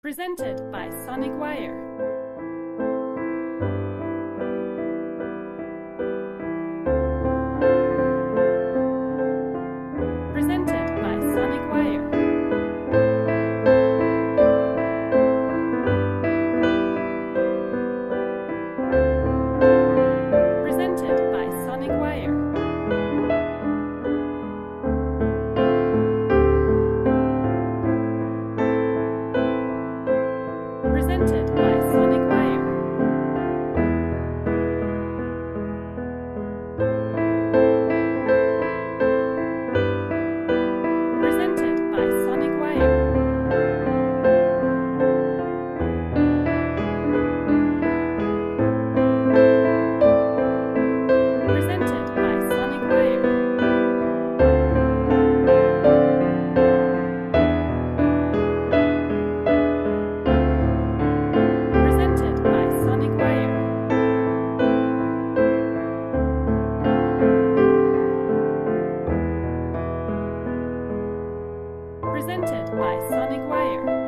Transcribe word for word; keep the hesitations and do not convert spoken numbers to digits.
Presented by Sonic Wire. Presented by Sonic Wire. Presented by Sonic Wire. Presented by Sonic Wire. Presented by Sonic Wire. Presented by Sonic Wire. Presented by Sonic Wire. Presented by Sonic Wire.